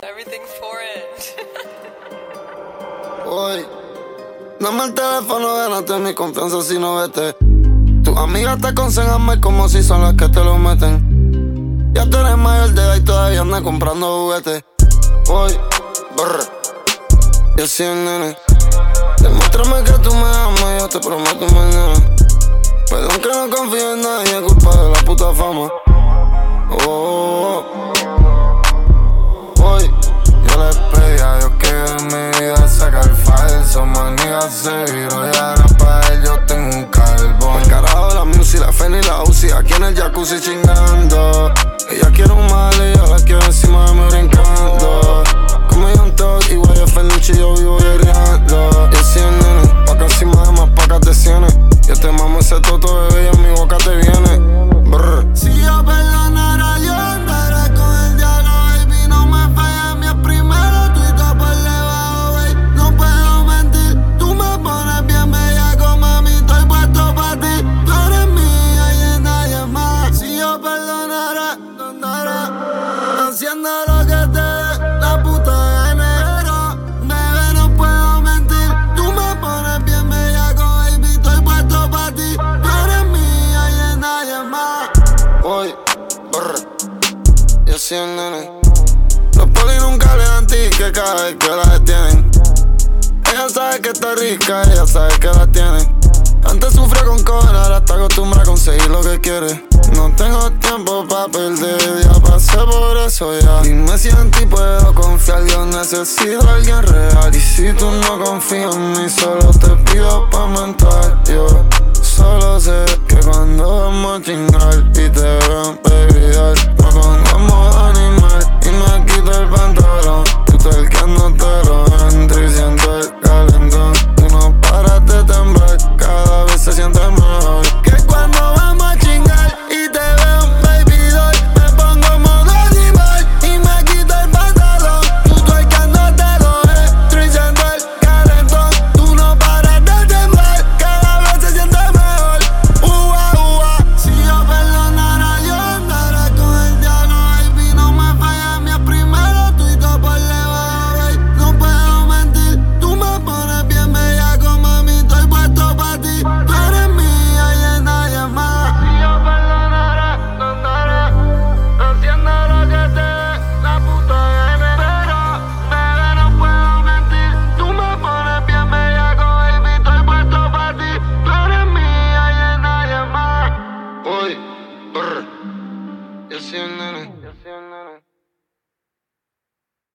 Everything's foreign. Hoy, dame el teléfono, gánate mi confianza si no vete. Tus amigas te aconsejan mal como si son las que te lo meten. Ya tú eres mayor de edad y todavía andas comprando juguetes. Hoy, brr, yo soy el nene. Demuéstrame que tú me amas, yo te prometo mañana. Perdón que no confío en nadie, culpa de la puta fama. Hoy, yo les pedí a Dios que de mi vida saca el falso. Manía se viró y ahora pa' él yo tengo un carbón. El carajo, la music, la Feni y la Uzi, aquí en el jacuzzi chingando. Ella quiere un mal y yo la quiero encima de mí brincando. Como Young Thug y Guaya Fernucci, yo vivo guerreando. Y así el nene, pa' casi más pa' que te cienes. Yo te mamo ese toto, bebé, y en mi boca te viene. Brr. Si yo perdonara, yo andaré con el diablo, baby. No me falles, mi primero tuito por debajo, baby. No puedo mentir, tú me pones bien bellaco, mami. Estoy puesto pa' ti, tú eres mía y de nadie más. Si yo perdonara, yo andaré haciendo lo que te dé la puta gana. Pero, bebé, no puedo mentir, tú me pones bien bellaco, baby. Estoy puesto pa' ti, tú eres mía y de nadie más. Hoy, brr, yo soy el nene. Los polis nunca le dan ticket cada vez que la detienen. Ella sabe que está rica, ella sabe que la tiene. Antes sufrió con cojones, ahora está acostumbrada a conseguir lo que quiere. No tengo tiempo pa' perder, ya pasé por eso ya. Dime si en ti puedo confiar, yo necesito a alguien real. Y si tú no confías en mí, solo te pido pa' mental. Yo solo sé que cuando vamos a chingar y te veo en baby, me pongo en modo animal y me quito el pantalón.